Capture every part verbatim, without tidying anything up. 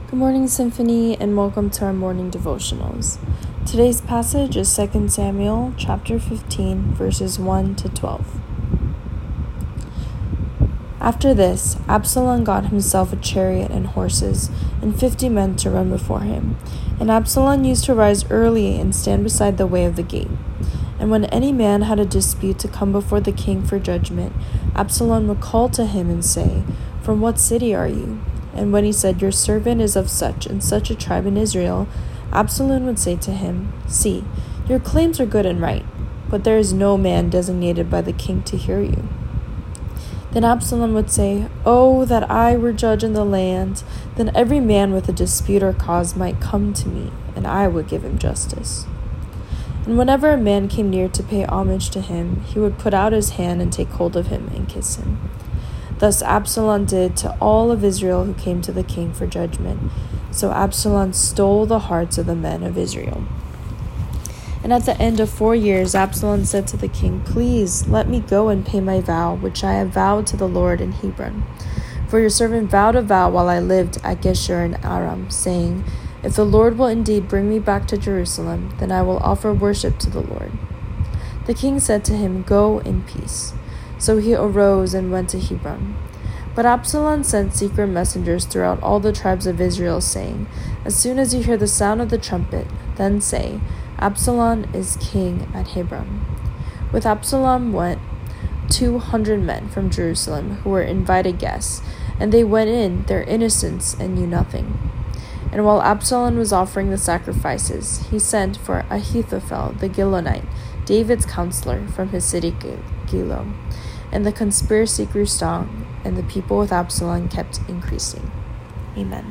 Good morning, Symphony, and welcome to our morning devotionals. Today's passage is Second Samuel chapter fifteen, verses one to twelve. After this, Absalom got himself a chariot and horses, and fifty men to run before him. And Absalom used to rise early and stand beside the way of the gate. And when any man had a dispute to come before the king for judgment, Absalom would call to him and say, "From what city are you?" And when he said, "Your servant is of such and such a tribe in Israel," Absalom would say to him, "See, your claims are good and right, but there is no man designated by the king to hear you." Then Absalom would say, "Oh, that I were judge in the land, then every man with a dispute or cause might come to me, and I would give him justice." And whenever a man came near to pay homage to him, he would put out his hand and take hold of him and kiss him. Thus Absalom did to all of Israel who came to the king for judgment. So Absalom stole the hearts of the men of Israel. And at the end of four years, Absalom said to the king, "Please let me go and pay my vow, which I have vowed to the Lord in Hebron. For your servant vowed a vow while I lived at Geshur in Aram, saying, 'If the Lord will indeed bring me back to Jerusalem, then I will offer worship to the Lord.'" The king said to him, "Go in peace." So he arose and went to Hebron. But Absalom sent secret messengers throughout all the tribes of Israel, saying, "As soon as you hear the sound of the trumpet, then say, 'Absalom is king at Hebron.'" With Absalom went two hundred men from Jerusalem who were invited guests, and they went in their innocence and knew nothing. And while Absalom was offering the sacrifices, he sent for Ahithophel the Gilonite, David's counselor, from his city Gilo. And the conspiracy grew strong, and the people with Absalom kept increasing. Amen.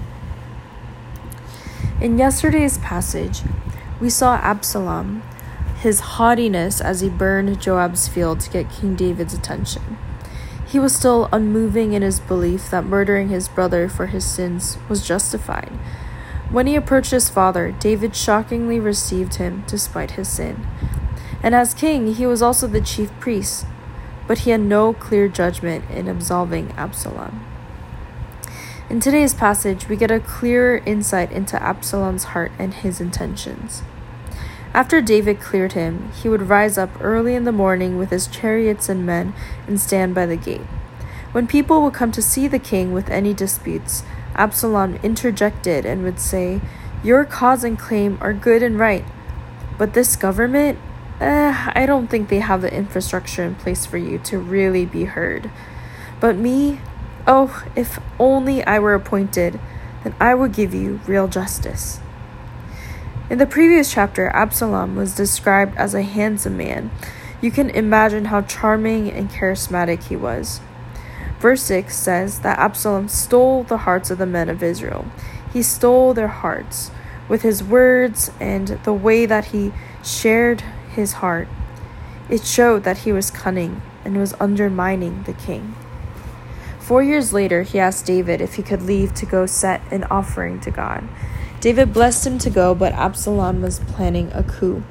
In yesterday's passage, we saw Absalom, his haughtiness as he burned Joab's field to get King David's attention. He was still unmoving in his belief that murdering his brother for his sins was justified. When he approached his father, David shockingly received him despite his sin. And as king, he was also the chief priest, but he had no clear judgment in absolving Absalom. In today's passage, we get a clearer insight into Absalom's heart and his intentions. After David cleared him, he would rise up early in the morning with his chariots and men and stand by the gate. When people would come to see the king with any disputes, Absalom interjected and would say, "Your cause and claim are good and right, but this government, Eh, I don't think they have the infrastructure in place for you to really be heard. But me, oh, if only I were appointed, then I would give you real justice." In the previous chapter, Absalom was described as a handsome man. You can imagine how charming and charismatic he was. Verse six says that Absalom stole the hearts of the men of Israel. He stole their hearts with his words and the way that he shared his heart. It showed that he was cunning and was undermining the king. Four years later, he asked David if he could leave to go set an offering to God. David blessed him to go, but Absalom was planning a coup,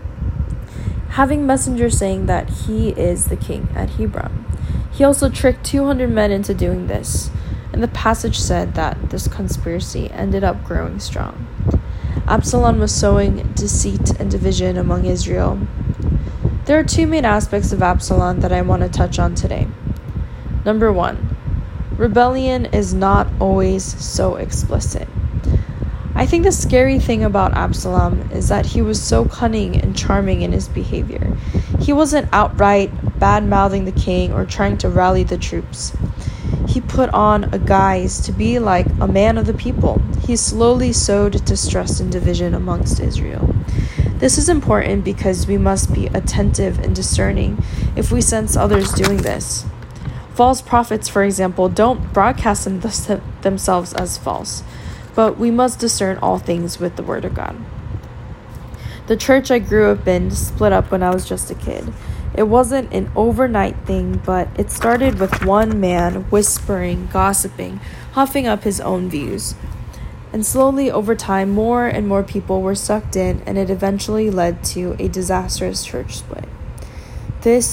having messengers saying that he is the king at Hebron. He also tricked two hundred men into doing this, and the passage said that this conspiracy ended up growing strong. Absalom was sowing deceit and division among Israel. There are two main aspects of Absalom that I want to touch on today. Number one, rebellion is not always so explicit. I think the scary thing about Absalom is that he was so cunning and charming in his behavior. He wasn't outright bad-mouthing the king or trying to rally the troops. He put on a guise to be like a man of the people. He slowly sowed distrust and division amongst Israel. This is important because we must be attentive and discerning if we sense others doing this. False prophets, for example, don't broadcast them th- themselves as false, but we must discern all things with the Word of God. The church I grew up in split up when I was just a kid. It wasn't an overnight thing, but it started with one man whispering, gossiping, huffing up his own views. And slowly over time, more and more people were sucked in, and it eventually led to a disastrous church split. This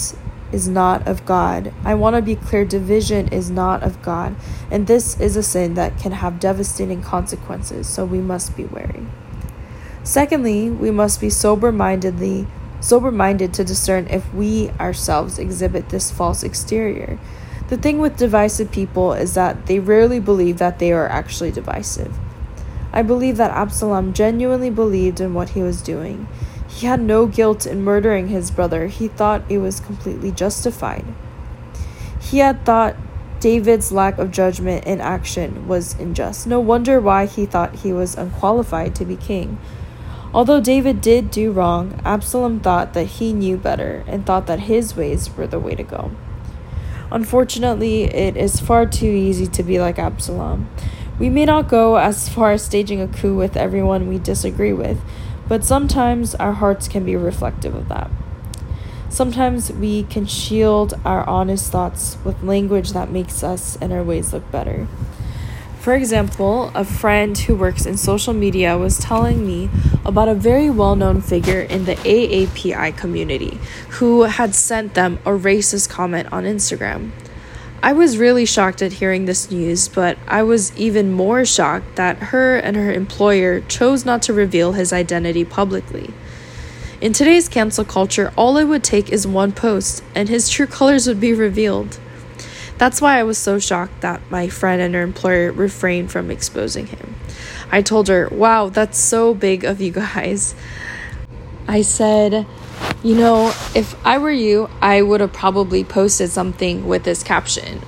is not of God. I want to be clear, division is not of God, and this is a sin that can have devastating consequences, so we must be wary. Secondly, we must be sober-mindedly sober-minded to discern if we ourselves exhibit this false exterior. The thing with divisive people is that they rarely believe that they are actually divisive. I believe that Absalom genuinely believed in what he was doing. He had no guilt in murdering his brother. He thought it was completely justified. He had thought David's lack of judgment and action was unjust. No wonder why he thought he was unqualified to be king. Although David did do wrong, Absalom thought that he knew better and thought that his ways were the way to go. Unfortunately, it is far too easy to be like Absalom. We may not go as far as staging a coup with everyone we disagree with, but sometimes our hearts can be reflective of that. Sometimes we can shield our honest thoughts with language that makes us and our ways look better. For example, a friend who works in social media was telling me about a very well-known figure in the A A P I community who had sent them a racist comment on Instagram. I was really shocked at hearing this news, but I was even more shocked that her and her employer chose not to reveal his identity publicly. In today's cancel culture, all it would take is one post, and his true colors would be revealed. That's why I was so shocked that my friend and her employer refrained from exposing him. I told her, wow, that's so big of you guys. I said, you know, if I were you, I would have probably posted something with this caption.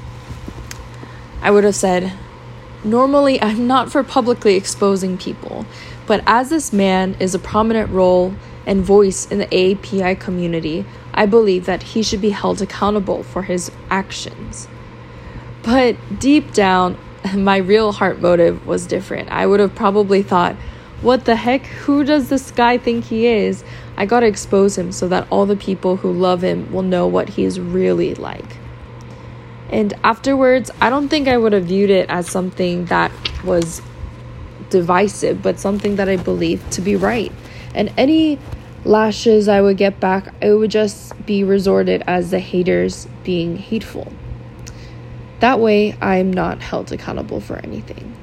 I would have said, normally I'm not for publicly exposing people, but as this man is a prominent role and voice in the A A P I community, I believe that he should be held accountable for his actions. But deep down, my real heart motive was different. I would have probably thought, what the heck? Who does this guy think he is? I gotta expose him so that all the people who love him will know what he is really like. And afterwards, I don't think I would have viewed it as something that was divisive, but something that I believed to be right. And any lashes I would get back, it would just be resorted as the haters being hateful. That way, I'm not held accountable for anything.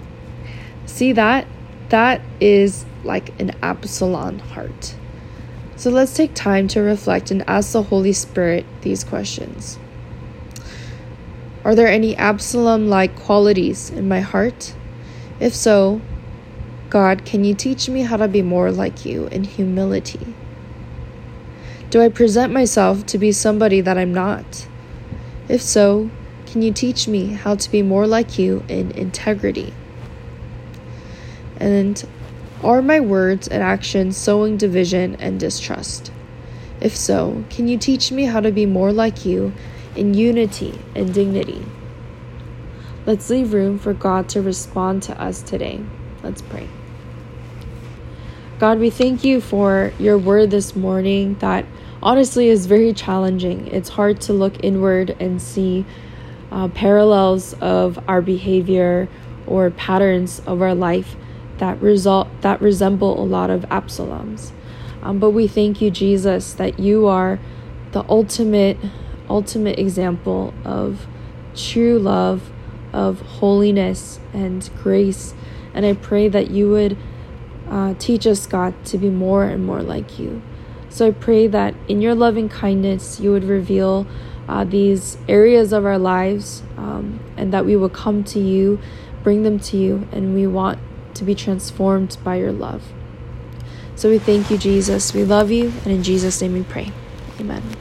See that? That is like an Absalom heart. So let's take time to reflect and ask the Holy Spirit these questions. Are there any Absalom-like qualities in my heart? If so, God, can you teach me how to be more like you in humility? Do I present myself to be somebody that I'm not? If so, can you teach me how to be more like you in integrity? And are my words and actions sowing division and distrust? If so, can you teach me how to be more like you in unity and dignity? Let's leave room for God to respond to us today. Let's pray. God, we thank you for your word this morning that honestly is very challenging. It's hard to look inward and see uh, parallels of our behavior or patterns of our life that result that resemble a lot of Absaloms. Um, but we thank you, Jesus, that you are the ultimate, ultimate example of true love, of holiness and grace. And I pray that you would uh, teach us, God, to be more and more like you. So I pray that in your loving kindness, you would reveal uh, these areas of our lives um, and that we will come to you, bring them to you, and we want to be transformed by your love. So we thank you, Jesus. We love you, and in Jesus' name we pray. Amen.